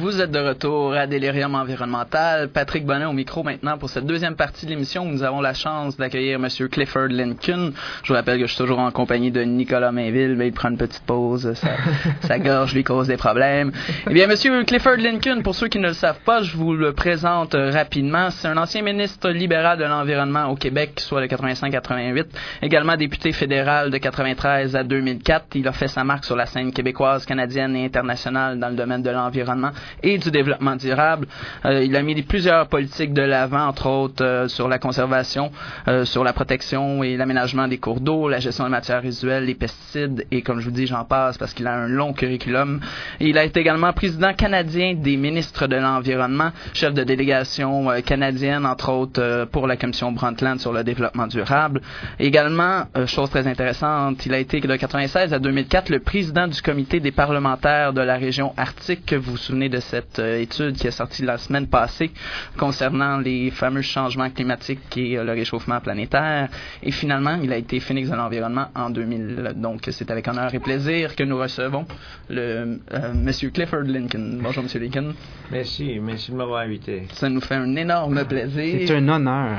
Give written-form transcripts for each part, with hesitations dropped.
Vous êtes de retour à Delirium Environnemental. Patrick Bonnet au micro maintenant pour cette deuxième partie de l'émission où nous avons la chance d'accueillir M. Clifford Lincoln. Je vous rappelle que je suis toujours en compagnie de Nicolas Mainville, mais il prend une petite pause, sa gorge lui cause des problèmes. Eh bien, M. Clifford Lincoln, pour ceux qui ne le savent pas, je vous le présente rapidement. C'est un ancien ministre libéral de l'Environnement au Québec, soit de 85-88, également député fédéral de 93 à 2004. Il a fait sa marque sur la scène québécoise, canadienne et internationale dans le domaine de l'environnement et du développement durable. Il a mis plusieurs politiques de l'avant, entre autres sur la conservation, sur la protection et l'aménagement des cours d'eau, la gestion des matières résiduelles, les pesticides et comme je vous dis, j'en passe parce qu'il a un long curriculum. Et il a été également président canadien des ministres de l'Environnement, chef de délégation canadienne, entre autres pour la commission Brundtland sur le développement durable. Également, chose très intéressante, il a été de 96 à 2004 le président du comité des parlementaires de la région arctique. Vous vous souvenez de cette étude qui est sortie la semaine passée concernant les fameux changements climatiques et le réchauffement planétaire. Et finalement, il a été Phénix de l'environnement en 2000. Donc, c'est avec honneur et plaisir que nous recevons le Monsieur Clifford Lincoln. Bonjour, Monsieur Lincoln. Merci de m'avoir invité. Ça nous fait un énorme plaisir. C'est un honneur.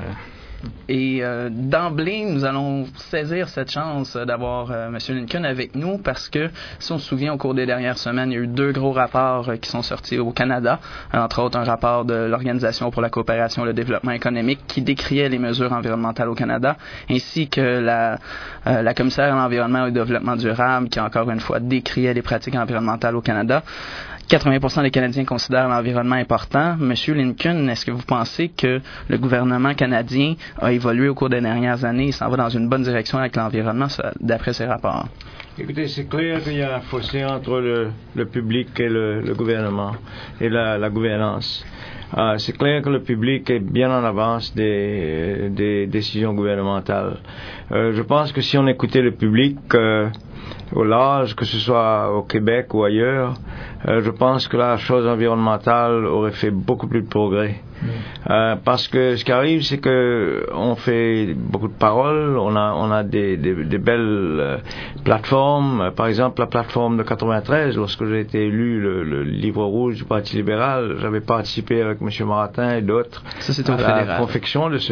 Et d'emblée, nous allons saisir cette chance d'avoir M. Lincoln avec nous parce que, si on se souvient, au cours des dernières semaines, il y a eu 2 gros rapports qui sont sortis au Canada, entre autres un rapport de l'Organisation pour la coopération et le développement économique qui décriait les mesures environnementales au Canada, ainsi que la commissaire à l'environnement et au développement durable qui, encore une fois, décriait les pratiques environnementales au Canada. 80% des Canadiens considèrent l'environnement important. Monsieur Lincoln, est-ce que vous pensez que le gouvernement canadien a évolué au cours des dernières années et s'en va dans une bonne direction avec l'environnement, d'après ces rapports? Écoutez, c'est clair qu'il y a un fossé entre le public et le gouvernement et la gouvernance. C'est clair que le public est bien en avance des décisions gouvernementales. Je pense que si on écoutait le public au large, que ce soit au Québec ou ailleurs, je pense que la chose environnementale aurait fait beaucoup plus de progrès. Parce que ce qui arrive, c'est que on fait beaucoup de paroles, on a des belles plateformes. Par exemple, la plateforme de 93, lorsque j'ai été élu le livre rouge du Parti libéral, j'avais participé avec M. Martin et d'autres à la confection de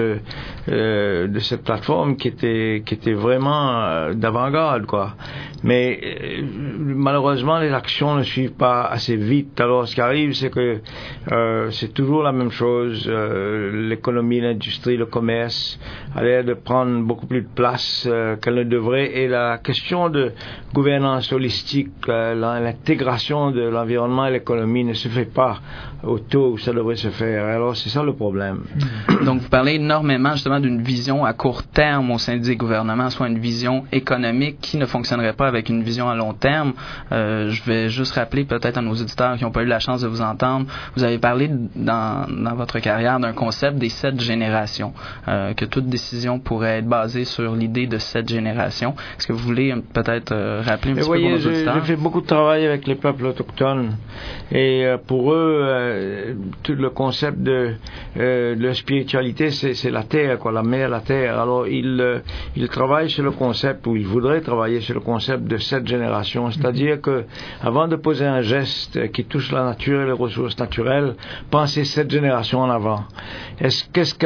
cette plateforme qui était vraiment d'avant-garde, quoi. Mais malheureusement, les actions ne suivent pas assez vite. Alors, ce qui arrive, c'est que c'est toujours la même chose. L'économie, l'industrie, le commerce a l'air de prendre beaucoup plus de place qu'elle ne devrait. Et la question de gouvernance holistique, l'intégration de l'environnement et l'économie ne se fait pas au taux où ça devrait se faire. Alors, c'est ça le problème. Donc, vous parlez énormément justement d'une vision à court terme au sein des gouvernements, soit une vision économique qui ne fonctionnerait pas avec une vision à long terme. Je vais juste rappeler peut-être à nos auditeurs qui n'ont pas eu la chance de vous entendre, vous avez parlé dans votre carrière d'un concept des 7 générations, que toute décision pourrait être basée sur l'idée de 7 générations. Est-ce que vous voulez peut-être rappeler un petit peu pour nos auditeurs? J'ai fait beaucoup de travail avec les peuples autochtones et pour eux, tout le concept de spiritualité, c'est la terre, quoi, la mer, la terre. Alors ils travaillent sur le concept, ou ils voudraient travailler sur le concept de 7 générations, c'est-à-dire que avant de poser un geste qui touche la nature et les ressources naturelles, pensez 7 générations en avant. Qu'est-ce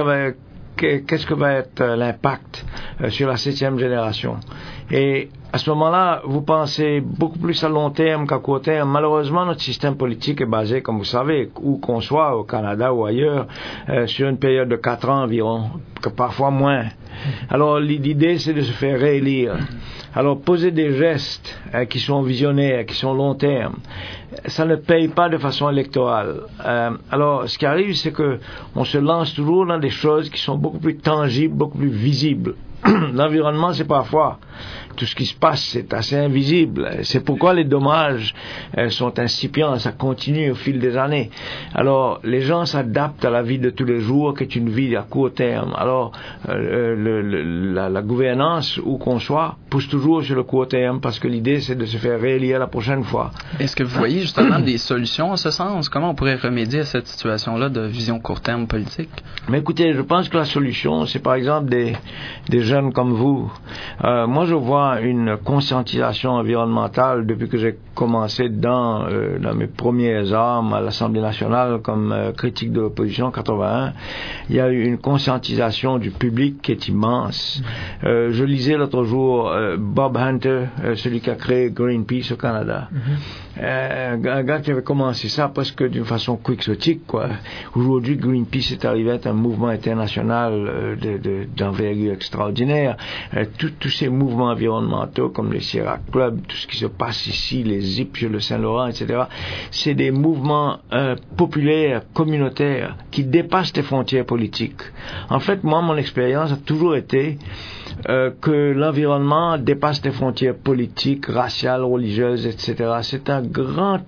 que va être l'impact sur la 7e génération? Et à ce moment-là, vous pensez beaucoup plus à long terme qu'à court terme. Malheureusement, notre système politique est basé, comme vous savez, où qu'on soit, au Canada ou ailleurs, sur une période de 4 ans environ, que parfois moins. Alors, l'idée, c'est de se faire réélire. Alors, poser des gestes qui sont visionnaires, qui sont long terme, ça ne paye pas de façon électorale. Alors, ce qui arrive, c'est que on se lance toujours dans des choses qui sont beaucoup plus tangibles, beaucoup plus visibles. L'environnement, c'est parfois tout ce qui se passe, c'est assez invisible. C'est pourquoi les dommages sont incipients, ça continue au fil des années. Alors, les gens s'adaptent à la vie de tous les jours, qui est une vie à court terme. Alors, la gouvernance, où qu'on soit, pousse toujours sur le court terme parce que l'idée, c'est de se faire réélire la prochaine fois. Est-ce que vous voyez justement des solutions en ce sens? Comment on pourrait remédier à cette situation-là de vision court terme politique? Mais écoutez, je pense que la solution, c'est par exemple des jeunes comme vous. Moi, je vois une conscientisation environnementale depuis que j'ai commencé dans mes premières armes à l'Assemblée nationale comme critique de l'opposition en 81. Il y a eu une conscientisation du public qui est immense. Je lisais l'autre jour Bob Hunter, celui qui a créé Greenpeace au Canada. Un gars qui avait commencé ça presque d'une façon quixotique, quoi. Aujourd'hui, Greenpeace est arrivé à être un mouvement international d'envergure extraordinaire. Tous ces mouvements environnementaux comme les Sierra Club, tout ce qui se passe ici, les ZIP sur le Saint-Laurent, etc., c'est des mouvements populaires, communautaires, qui dépassent les frontières politiques. En fait, moi, mon expérience a toujours été que l'environnement dépasse les frontières politiques, raciales, religieuses, etc. C'est un grand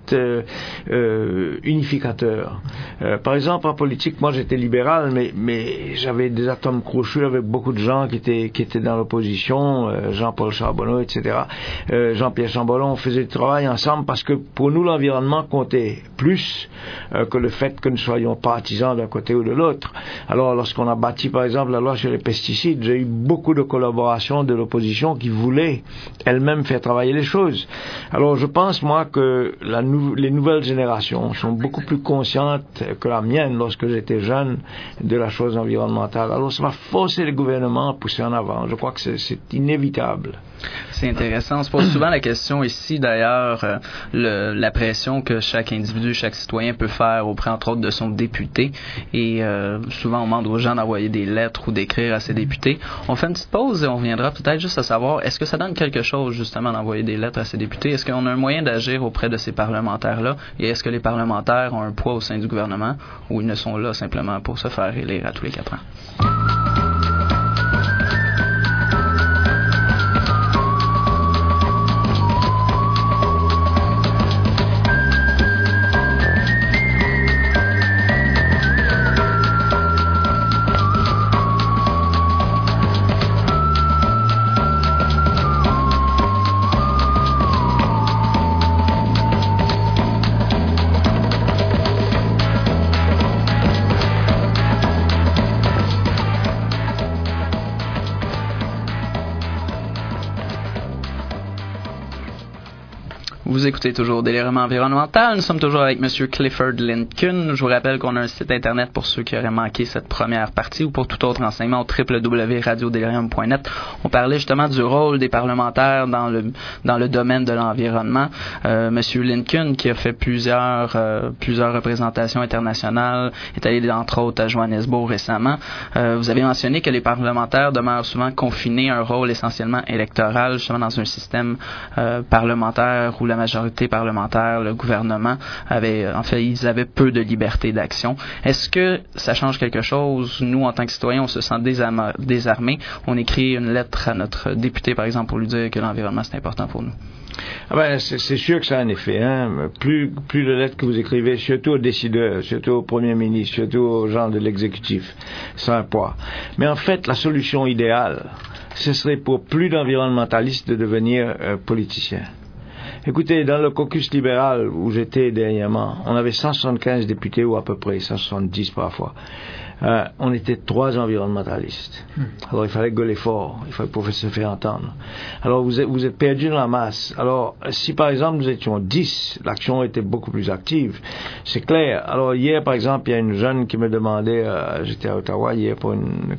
unificateur. Par exemple, en politique, moi j'étais libéral, mais j'avais des atomes crochus avec beaucoup de gens qui étaient dans l'opposition, Jean-Paul Charbonneau, etc. Jean-Pierre Chamberlain, on faisait du travail ensemble parce que pour nous l'environnement comptait plus que le fait que nous soyons partisans d'un côté ou de l'autre. Alors lorsqu'on a bâti par exemple la loi sur les pesticides, j'ai eu beaucoup de collaboration de l'opposition qui voulait elle-même faire travailler les choses. Alors je pense moi que les nouvelles générations sont beaucoup plus conscientes que la mienne lorsque j'étais jeune de la chose environnementale. Alors ça va forcer les gouvernements à pousser en avant. Je crois que c'est inévitable. C'est intéressant. On se pose souvent la question ici, d'ailleurs, la pression que chaque individu, chaque citoyen peut faire auprès, entre autres, de son député. Et souvent, on demande aux gens d'envoyer des lettres ou d'écrire à ses députés. On fait une petite pause et on reviendra peut-être juste à savoir, est-ce que ça donne quelque chose, justement, d'envoyer des lettres à ses députés? Est-ce qu'on a un moyen d'agir auprès de ces parlementaires-là? Et est-ce que les parlementaires ont un poids au sein du gouvernement ou ils ne sont là simplement pour se faire élire à tous les 4 ans? Vous écoutez toujours Délirement environnemental. Nous sommes toujours avec M. Clifford Lincoln. Je vous rappelle qu'on a un site internet pour ceux qui auraient manqué cette première partie ou pour tout autre renseignement au www.radiodelirium.net. On parlait justement du rôle des parlementaires dans le domaine de l'environnement. M. Lincoln, qui a fait plusieurs représentations internationales, est allé entre autres à Johannesburg récemment. Vous avez mentionné que les parlementaires demeurent souvent confinés à un rôle essentiellement électoral, justement dans un système parlementaire où la majorité parlementaire, le gouvernement ils avaient peu de liberté d'action. Est-ce que ça change quelque chose? Nous, en tant que citoyens, on se sent désarmés. On écrit une lettre à notre député, par exemple, pour lui dire que l'environnement, c'est important pour nous. C'est sûr que ça a un effet. Plus de lettres que vous écrivez, surtout aux décideurs, surtout au premier ministre, surtout aux gens de l'exécutif, ça a un poids. Mais en fait, la solution idéale, ce serait pour plus d'environnementalistes de devenir politiciens. Écoutez, dans le caucus libéral où j'étais dernièrement, on avait 175 députés ou à peu près 170 parfois. On était 3 environnementalistes. Alors il fallait gueuler fort, il fallait pouvoir se faire entendre. Alors vous êtes perdus dans la masse. Alors si par exemple nous étions 10, l'action était beaucoup plus active. C'est clair. Alors hier par exemple, il y a une jeune qui me demandait, j'étais à Ottawa hier pour une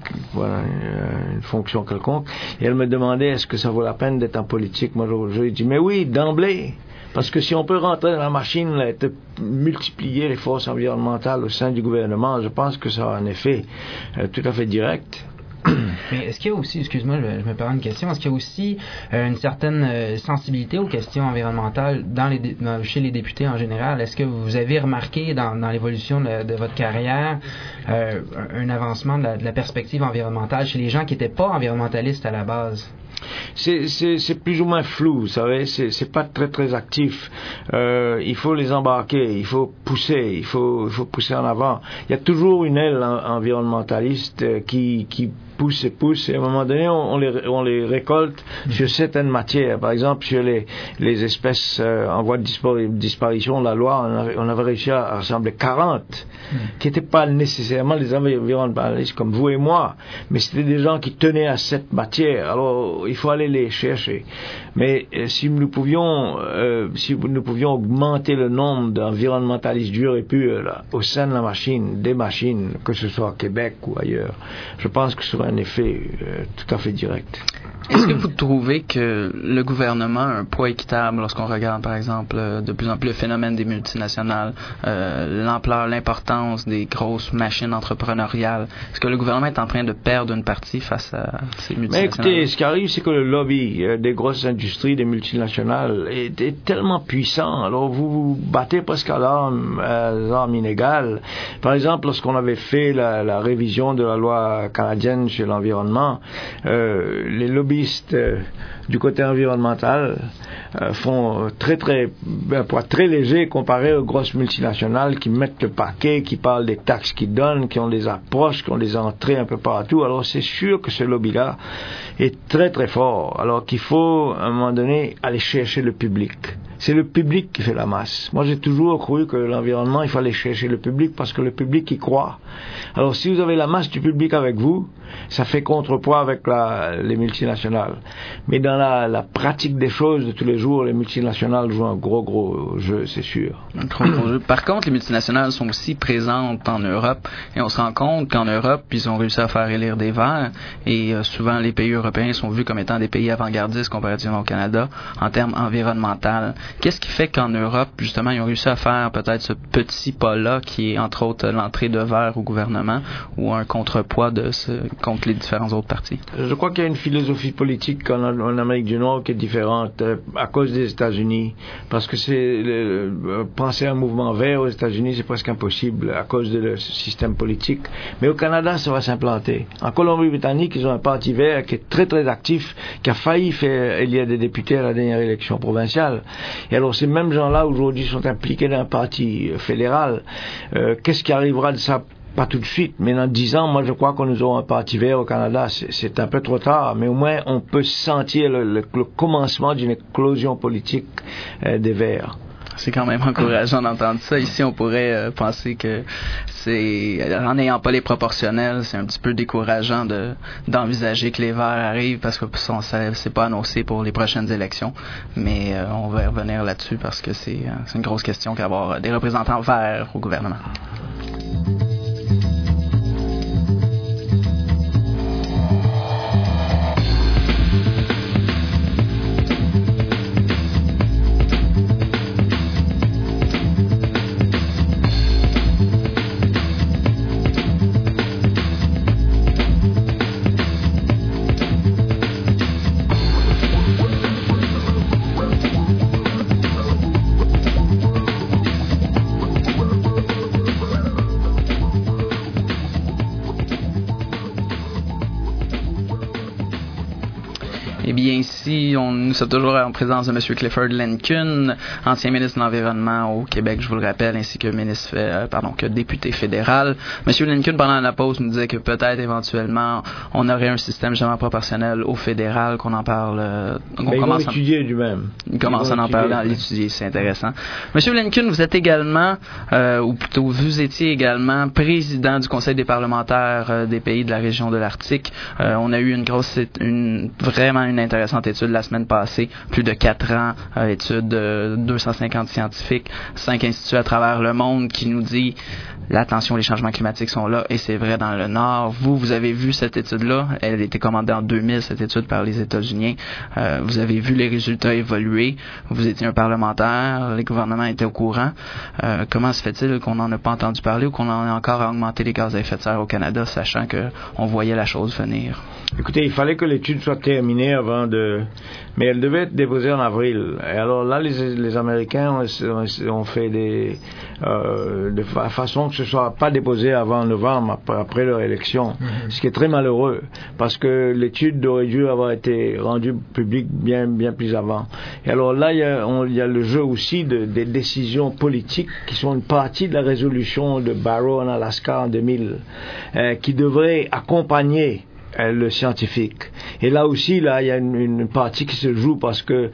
fonction quelconque, et elle me demandait est-ce que ça vaut la peine d'être en politique. Moi je lui ai dit mais oui, d'emblée. Parce que si on peut rentrer dans la machine et multiplier les forces environnementales au sein du gouvernement, je pense que ça a un effet tout à fait direct. Mais est-ce qu'il y a aussi, excuse-moi, je me permets une question, est-ce qu'il y a aussi une certaine sensibilité aux questions environnementales chez les députés en général? Est-ce que vous avez remarqué dans l'évolution de votre carrière un avancement de la perspective environnementale chez les gens qui n'étaient pas environnementalistes à la base? C'est plus ou moins flou, vous savez, c'est pas très très actif. Il faut les embarquer, il faut pousser, il faut pousser en avant. Il y a toujours une aile environnementaliste qui poussent et à un moment donné, on les récolte sur certaines matières. Par exemple, sur les espèces en voie de disparition, la loi, on avait réussi à rassembler 40, qui n'étaient pas nécessairement les environnementalistes comme vous et moi, mais c'était des gens qui tenaient à cette matière. Alors, il faut aller les chercher. Mais si nous pouvions augmenter le nombre d'environnementalistes durs et purs là, au sein de des machines, que ce soit au Québec ou ailleurs, je pense que ce serait un effet tout à fait direct. Est-ce que vous trouvez que le gouvernement a un poids équitable lorsqu'on regarde, par exemple, de plus en plus le phénomène des multinationales, l'ampleur, l'importance des grosses machines entrepreneuriales? Est-ce que le gouvernement est en train de perdre une partie face à ces multinationales? Mais écoutez, ce qui arrive, c'est que le lobby des grosses industries, des multinationales, est tellement puissant. Alors, vous vous battez presque à l'arme inégale. Par exemple, lorsqu'on avait fait la révision de la loi canadienne sur l'environnement, les lobbyistes du côté environnemental font un poids très léger comparé aux grosses multinationales qui mettent le paquet, qui parlent des taxes qu'ils donnent, qui ont des approches, qui ont des entrées un peu partout. Alors c'est sûr que ce lobby-là est très très fort. Alors qu'il faut à un moment donné aller chercher le public. C'est le public qui fait la masse. Moi, j'ai toujours cru que l'environnement, il fallait chercher le public parce que le public y croit. Alors, si vous avez la masse du public avec vous, ça fait contrepoids avec les multinationales. Mais dans la pratique des choses de tous les jours, les multinationales jouent un gros jeu, c'est sûr. Un gros jeu. Par contre, les multinationales sont aussi présentes en Europe et on se rend compte qu'en Europe, ils ont réussi à faire élire des Verts et souvent les pays européens sont vus comme étant des pays avant-gardistes comparativement au Canada en termes environnementaux. Qu'est-ce qui fait qu'en Europe, justement, ils ont réussi à faire peut-être ce petit pas-là qui est, entre autres, l'entrée de Verts au gouvernement ou un contrepoids contre les différents autres partis? Je crois qu'il y a une philosophie politique en Amérique du Nord qui est différente à cause des États-Unis. Parce que penser à un mouvement vert aux États-Unis, c'est presque impossible à cause de ce système politique. Mais au Canada, ça va s'implanter. En Colombie-Britannique, ils ont un parti vert qui est très très actif, qui a failli faire élire des députés à la dernière élection provinciale. Et alors, ces mêmes gens-là, aujourd'hui, sont impliqués dans un parti fédéral. Qu'est-ce qui arrivera de ça? Pas tout de suite, mais dans 10 ans, moi, je crois que nous aurons un parti vert au Canada. C'est un peu trop tard, mais au moins, on peut sentir le commencement d'une éclosion politique des Verts. C'est quand même encourageant d'entendre ça. Ici, on pourrait penser que en n'ayant pas les proportionnels, c'est un petit peu décourageant d'envisager que les Verts arrivent parce que c'est pas annoncé pour les prochaines élections. Mais on va y revenir là-dessus parce que c'est une grosse question qu'avoir des représentants verts au gouvernement. Eh bien, ici, nous sommes toujours en présence de M. Clifford Lincoln, ancien ministre de l'Environnement au Québec, je vous le rappelle, ainsi que que député fédéral. M. Lincoln, pendant la pause, nous disait que peut-être, éventuellement, on aurait un système jamais proportionnel au fédéral, qu'on en parle... ils vont l'étudier lui-même. Il commence à en parler, à l'étudier, c'est intéressant. M. Lincoln, vous êtes également, ou plutôt vous étiez également président du Conseil des parlementaires des pays de la région de l'Arctique. On a eu vraiment une intéressante étude la semaine passée, plus de 4 ans, étude de 250 scientifiques, 5 instituts à travers le monde qui nous dit l'attention, les changements climatiques sont là et c'est vrai dans le Nord. Vous avez vu cette étude-là, elle a été commandée en 2000, cette étude par les États-Unis. Vous avez vu les résultats évoluer, vous étiez un parlementaire, les gouvernements étaient au courant. Comment se fait-il qu'on n'en a pas entendu parler ou qu'on en a encore augmenté les gaz à effet de serre au Canada, sachant qu'on voyait la chose venir? Écoutez, il fallait que l'étude soit terminée mais elle devait être déposée en avril. Et alors là, les Américains ont fait de façon que ce soit pas déposé avant novembre, après leur élection. Ce qui est très malheureux, parce que l'étude aurait dû avoir été rendue publique bien plus avant. Et alors là, il y a le jeu aussi des décisions politiques qui sont une partie de la résolution de Barrow en Alaska en 2000, qui devrait accompagner le scientifique. Et là aussi, il y a une partie qui se joue parce que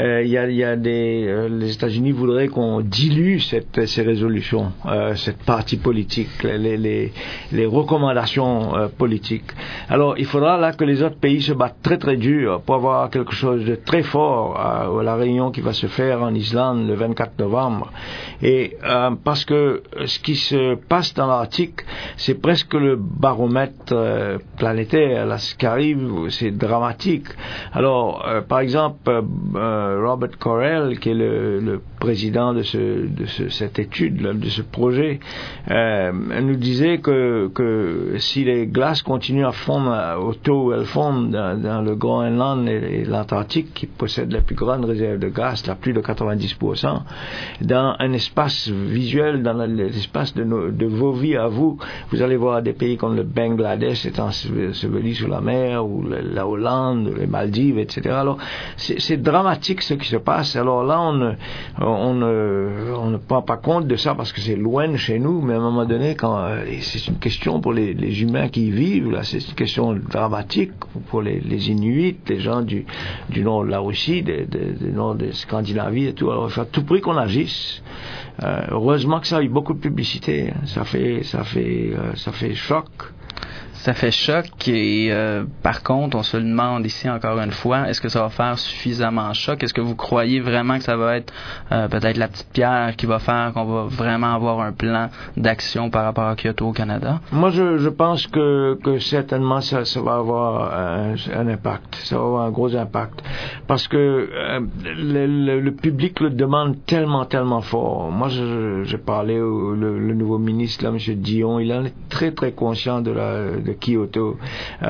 les États-Unis voudraient qu'on dilue ces résolutions, cette partie politique, les recommandations politiques. Alors, il faudra là que les autres pays se battent très très dur pour avoir quelque chose de très fort à la réunion qui va se faire en Islande le 24 novembre. Et parce que ce qui se passe dans l'Arctique, c'est presque le baromètre planétaire. Là, ce qui arrive, c'est dramatique. Alors, par exemple, Robert Correll, qui est le président de cette étude, là, de ce projet, nous disait que si les glaces continuent à fondre au taux où elles fondent dans le Groenland et l'Antarctique, qui possèdent la plus grande réserve de gaz, là, plus de 90%, dans un espace visuel, dans l'espace de vos vies à vous, vous allez voir des pays comme le Bangladesh étant enseveli sous la mer, ou la Hollande, les Maldives, etc. Alors, c'est dramatique ce qui se passe. Alors là, on ne prend pas compte de ça parce que c'est loin de chez nous, mais à un moment donné, c'est une question pour les humains qui y vivent, là, c'est une question dramatique pour les Inuits, les gens du nord de la Russie, du nord de Scandinavie et tout. Alors, il faut à tout prix qu'on agisse. Heureusement que ça a eu beaucoup de publicité. Ça fait choc. Ça fait choc et par contre, on se le demande ici encore une fois, est-ce que ça va faire suffisamment choc? Est-ce que vous croyez vraiment que ça va être peut-être la petite pierre qui va faire qu'on va vraiment avoir un plan d'action par rapport à Kyoto au Canada? Moi, je pense que certainement ça va avoir un impact. Ça va avoir un gros impact. Parce que le public le demande tellement fort. Moi, j'ai parlé le nouveau ministre, là, M. Dion, il en est très très conscient de Kyoto,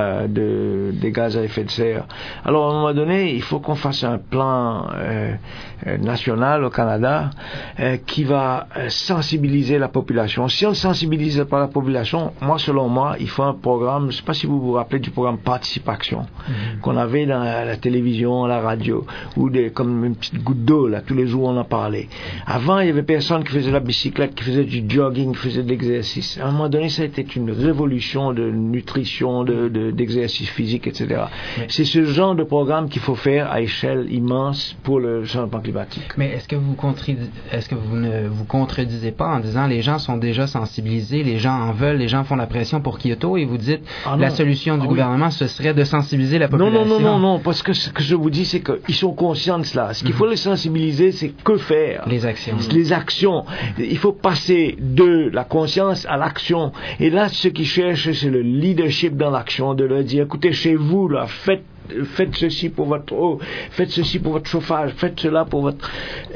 des gaz à effet de serre. Alors, à un moment donné, il faut qu'on fasse un plan national au Canada qui va sensibiliser la population. Si on ne sensibilise pas la population, selon moi, il faut un programme, je ne sais pas si vous vous rappelez du programme Participation qu'on avait dans la télévision, la radio, ou comme une petite goutte d'eau, là, tous les jours on en parlait. Avant, il y avait personne qui faisait la bicyclette, qui faisait du jogging, qui faisait de l'exercice. À un moment donné, ça a été une révolution de nutrition, d'exercice physique, etc. C'est ce genre de programme qu'il faut faire à échelle immense pour le changement climatique. Mais est-ce que vous ne vous contredisez pas en disant les gens sont déjà sensibilisés, les gens en veulent, les gens font la pression pour Kyoto, et vous dites la solution du gouvernement ce serait de sensibiliser la population? Non, parce que ce que je vous dis, c'est qu'ils sont conscients de cela. Ce qu'il faut les sensibiliser, c'est que faire? Les actions. Les actions. Il faut passer de la conscience à l'action. Et là, ce qu'ils cherchent, c'est le leadership dans l'action, de leur dire, écoutez, chez vous, là, faites ceci pour votre eau, faites ceci pour votre chauffage, faites cela pour votre...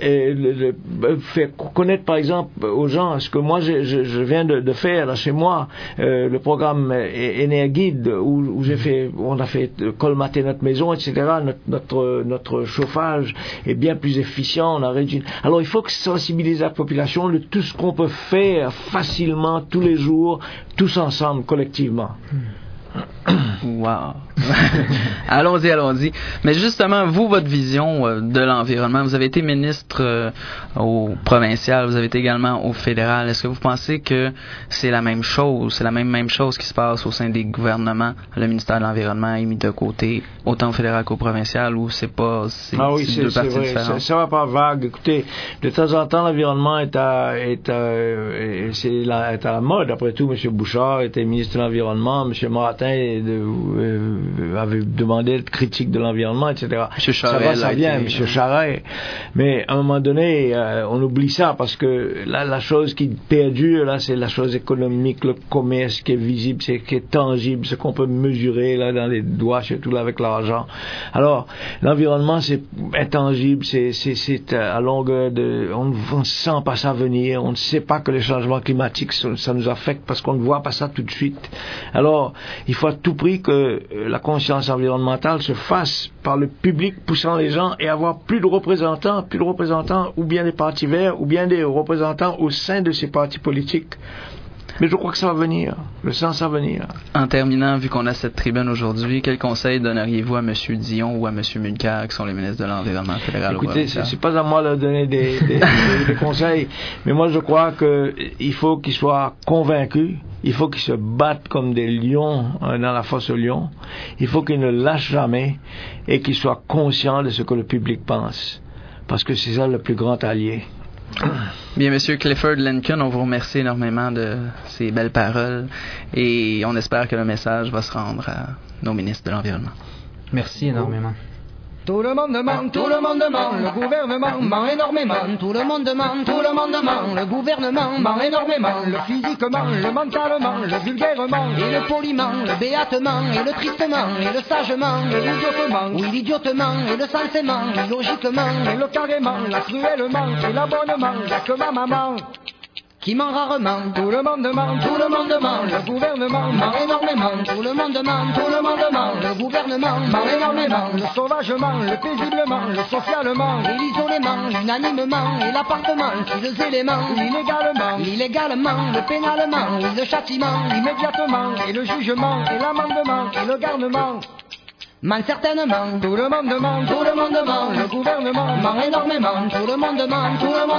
faire connaître, par exemple, aux gens, ce que moi, je viens de faire, là, chez moi, le programme Énerguide, où on a fait colmater notre maison, etc. Notre chauffage est bien plus efficient, on a réduit... Alors, il faut sensibiliser la population de tout ce qu'on peut faire facilement, tous les jours, tous ensemble, collectivement. Wow. Allons-y. Mais justement, vous, votre vision de l'environnement, vous avez été ministre au provincial, vous avez été également au fédéral. Est-ce que vous pensez que c'est la même chose, c'est la même chose qui se passe au sein des gouvernements? Le ministère de l'Environnement est mis de côté, autant au fédéral qu'au provincial, ou c'est pas... C'est deux parties vrai. différentes? Ça va pas vague. Écoutez, de temps en temps, l'environnement est à la mode. Après tout, M. Bouchard était ministre de l'Environnement, M. Moratin avait demandé de critique de l'environnement, etc. Ça vient, M. Charest. Mais à un moment donné, on oublie ça parce que là, la chose qui perdure, là, c'est la chose économique, le commerce qui est visible, qui est tangible, ce qu'on peut mesurer là dans les doigts, surtout là avec l'argent. Alors, l'environnement, c'est intangible, c'est à longueur de... On ne sent pas ça venir, on ne sait pas que les changements climatiques, ça nous affecte parce qu'on ne voit pas ça tout de suite. Alors, il faut à tout prix que la conscience environnementale se fasse par le public poussant les gens et avoir plus de représentants ou bien des partis verts ou bien des représentants au sein de ces partis politiques. Mais je crois que ça va venir, le sens va venir. En terminant, vu qu'on a cette tribune aujourd'hui, quel conseil donneriez-vous à M. Dion ou à M. Mulcair, qui sont les ministres de l'Environnement fédéral? Écoutez, c'est pas à moi de donner des conseils, mais moi je crois qu'il faut qu'ils soient convaincus Il faut qu'ils se battent comme des lions dans la fosse aux lions. Il faut qu'ils ne lâchent jamais et qu'ils soient conscients de ce que le public pense. Parce que c'est ça le plus grand allié. Bien, Monsieur Clifford Lincoln, on vous remercie énormément de ces belles paroles et on espère que le message va se rendre à nos ministres de l'Environnement. Merci énormément. Tout le monde ment, le gouvernement ment énormément. Tout le monde ment, le gouvernement ment énormément. Le physiquement, le mentalement, le vulgairement, et le poliment, le béatement, et le tristement, et le sagement, et l'idiotement, oui l'idiotement, et le sensément, l'illogiquement, et le carrément, la cruellement, et l'abonnement, y'a que ma maman qui ment rarement. Tout le monde ment, le gouvernement ment énormément. Tout le monde ment, le gouvernement ment énormément. Le sauvagement, le paisiblement, le socialement, et l'isolement, l'unanimement, et l'appartement, puis les éléments, l'illégalement, le pénalement, et le châtiment, immédiatement, et le jugement, et l'amendement, et le garnement. Ment certainement, tout le monde ment, le gouvernement ment énormément. Tout le monde ment,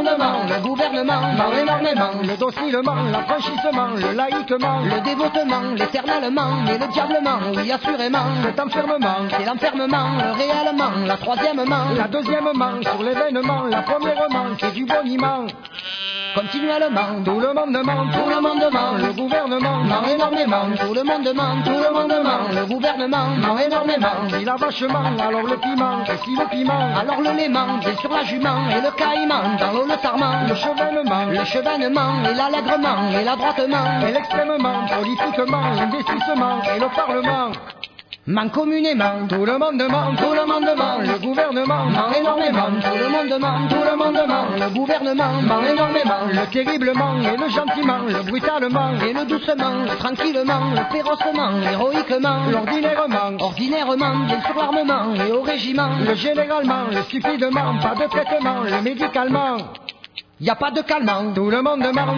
le gouvernement ment énormément. Le docilement, l'affranchissement, le laïquement, le dévotement, l'éternellement, et le diablement, oui assurément. Cet enfermement, c'est l'enfermement, le réellement, la troisièmement, la deuxièmement, sur l'événement, la premièrement, c'est du boniment. Continuellement, tout le monde ment, le gouvernement ment énormément. Tout le monde ment, le gouvernement ment énormément. Si la vachement, alors le piment, et si le piment, alors le léman, bien sur la jument, et le caïman, dans l'eau le sarment, le chevènement, et l'allègrement, et l'adroitement, et l'extrêmement, politiquement, l'indécissement, et le parlement. Ment communément, tout le monde ment, le gouvernement ment énormément. Tout le monde ment, le gouvernement ment énormément. Le terriblement et le gentiment, le brutalement et le doucement, le tranquillement, le férocement, l'héroïquement, ordinairement, bien sur l'armement et au régiment, le généralement, le stupidement, pas de traitement, le médicalement. Y a pas de calmant, tout le monde ment,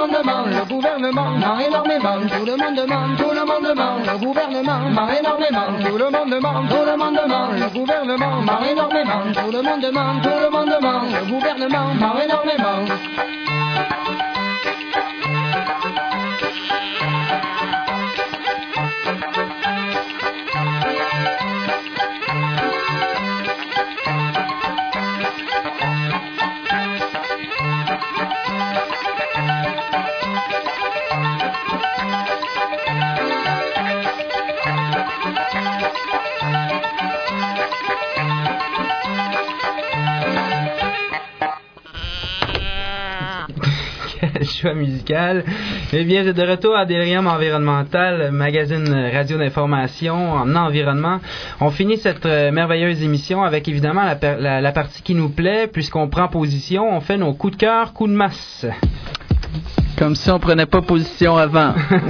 le gouvernement ment énormément. Tout le monde ment, le gouvernement ment énormément. Tout le monde ment, le gouvernement ment énormément. Tout le monde ment, le gouvernement ment énormément. Choix musical. Eh bien, de retour à Delirium Environnemental, magazine radio d'information en environnement. On finit cette merveilleuse émission avec évidemment la partie qui nous plaît, puisqu'on prend position, on fait nos coups de cœur, coups de masse. Comme si on prenait pas position avant.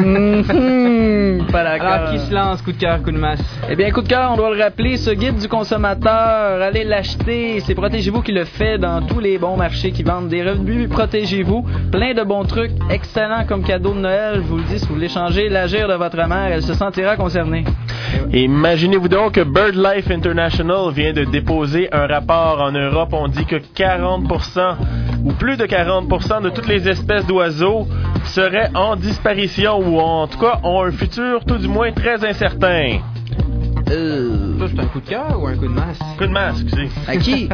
Pas d'accord. Alors, qui se lance, coup de cœur, coup de masse? Eh bien, coup de cœur, on doit le rappeler, ce guide du consommateur, allez l'acheter. C'est Protégez-vous qui le fait dans tous les bons marchés qui vendent des revues. Protégez-vous. Plein de bons trucs, excellents comme cadeau de Noël. Je vous le dis, si vous voulez changer l'agir de votre mère, elle se sentira concernée. Et imaginez-vous donc que BirdLife International vient de déposer un rapport en Europe. On dit que 40% ou plus de 40% de toutes les espèces d'oiseaux seraient en disparition ou en tout cas ont un futur tout du moins très incertain. Ça, c'est un coup de cœur ou un coup de masse? Coup de masse, excusez. À qui?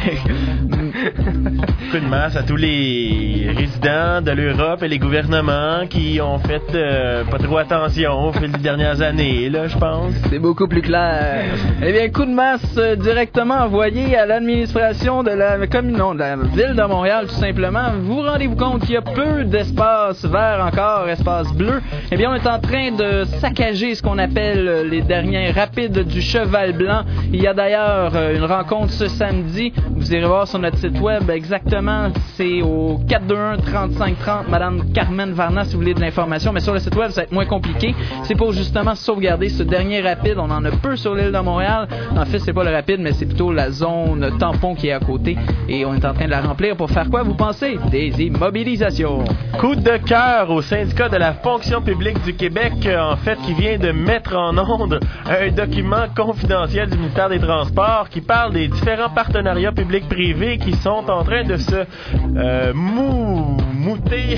Coup de masse à tous les résidents de l'Europe et les gouvernements qui ont fait pas trop attention au fil des dernières années, là, je pense. C'est beaucoup plus clair. Eh bien, coup de masse directement envoyé à l'administration de la commune, non, de la ville de Montréal, tout simplement. Vous rendez-vous compte qu'il y a peu d'espace vert encore, espace bleu. Eh bien, on est en train de saccager ce qu'on appelle les derniers rapides du Cheval Blanc. Il y a d'ailleurs une rencontre ce samedi. Vous irez voir sur notre site web exactement. C'est au 421-3530, Madame Carmen Varna, si vous voulez de l'information. Mais sur le site web, ça va être moins compliqué. C'est pour justement sauvegarder ce dernier rapide. On en a peu sur l'île de Montréal. En fait, c'est pas le rapide, mais c'est plutôt la zone tampon qui est à côté. Et on est en train de la remplir pour faire quoi, vous pensez? Des immobilisations. Coup de cœur au syndicat de la fonction publique du Québec, en fait, qui vient de mettre en onde un document document confidentiel du ministère des Transports qui parle des différents partenariats publics-privés qui sont en train de se mouter.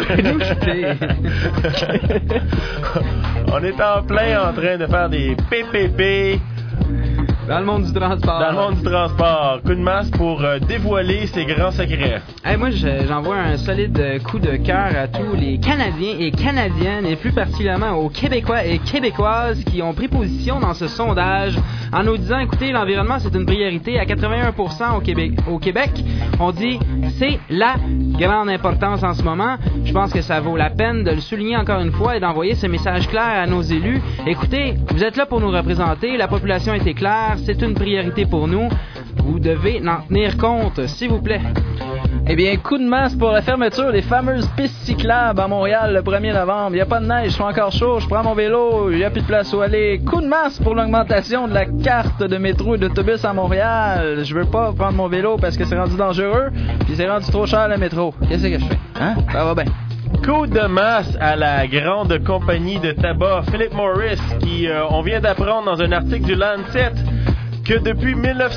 On est en plein en train de faire des PPP. Dans le monde du transport. Dans le monde du transport. Coup de masse pour dévoiler ses grands secrets. Hey, moi, j'envoie un solide coup de cœur à tous les Canadiens et Canadiennes, et plus particulièrement aux Québécois et Québécoises qui ont pris position dans ce sondage en nous disant, écoutez, l'environnement, c'est une priorité à 81% au Québec. On dit, c'est la grande importance en ce moment. Je pense que ça vaut la peine de le souligner encore une fois et d'envoyer ce message clair à nos élus. Écoutez, vous êtes là pour nous représenter, la population était claire, c'est une priorité pour nous. Vous devez en tenir compte, s'il vous plaît. Eh bien, coup de masse pour la fermeture des fameuses pistes cyclables à Montréal le 1er novembre. Il n'y a pas de neige, je suis encore chaud, je prends mon vélo, il n'y a plus de place où aller. Coup de masse pour l'augmentation de la carte de métro et d'autobus à Montréal. Je veux pas prendre mon vélo parce que c'est rendu dangereux, puis c'est rendu trop cher le métro. Qu'est-ce que je fais? Hein? Ça va bien. Coup de masse à la grande compagnie de tabac Philip Morris qui, on vient d'apprendre dans un article du Lancet que depuis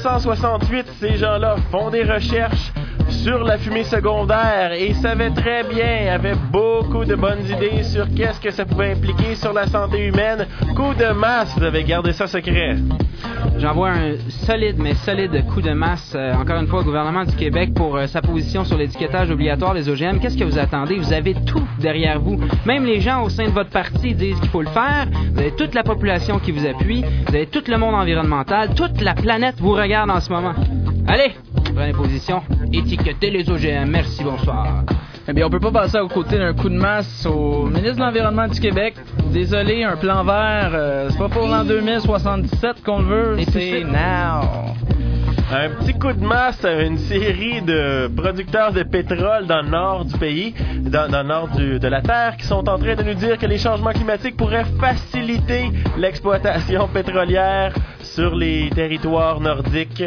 1968, ces gens-là font des recherches sur la fumée secondaire et savaient très bien, avaient beaucoup de bonnes idées sur qu'est-ce que ça pouvait impliquer sur la santé humaine. Coup de masse, vous avez gardé ça secret. J'envoie un solide coup de masse, encore une fois, au gouvernement du Québec pour sa position sur l'étiquetage obligatoire des OGM. Qu'est-ce que vous attendez? Vous avez tout derrière vous. Même les gens au sein de votre parti disent qu'il faut le faire. Vous avez toute la population qui vous appuie. Vous avez tout le monde environnemental. Toute la planète vous regarde en ce moment. Allez, prenez position. Étiquetez les OGM. Merci, bonsoir. Eh bien, on peut pas passer aux côtés d'un coup de masse au ministre de l'Environnement du Québec. Désolé, un plan vert, c'est pas pour l'an 2077 qu'on le veut, c'est now. Un petit coup de masse à une série de producteurs de pétrole dans le nord du pays, dans le nord de la Terre, qui sont en train de nous dire que les changements climatiques pourraient faciliter l'exploitation pétrolière sur les territoires nordiques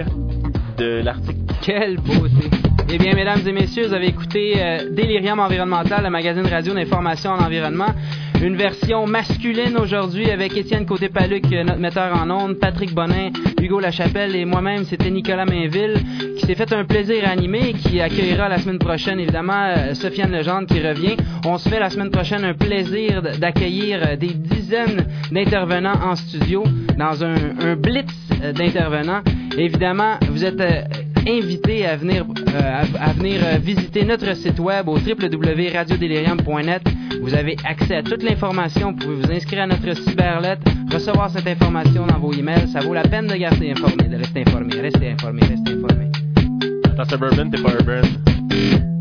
de l'Arctique. Quelle beauté! Eh bien, mesdames et messieurs, vous avez écouté Delirium Environnemental, le magazine radio d'information en environnement. Une version masculine aujourd'hui avec Étienne Côté-Paluc, notre metteur en ondes, Patrick Bonin, Hugo Lachapelle et moi-même, c'était Nicolas Mainville, qui s'est fait un plaisir à animer et qui accueillera la semaine prochaine, évidemment, Sofiane Legendre qui revient. On se fait la semaine prochaine un plaisir d'accueillir des dizaines d'intervenants en studio dans un blitz d'intervenants. Évidemment, vous êtes invités à venir visiter notre site web au www.radiodelirium.net. Vous avez accès à toute l'information. Vous pouvez vous inscrire à notre cyberlettre, recevoir cette information dans vos emails. Ça vaut la peine de rester informé, de rester informé, restez informé, restez informé. Attends, Suburban, t'es pas Urban.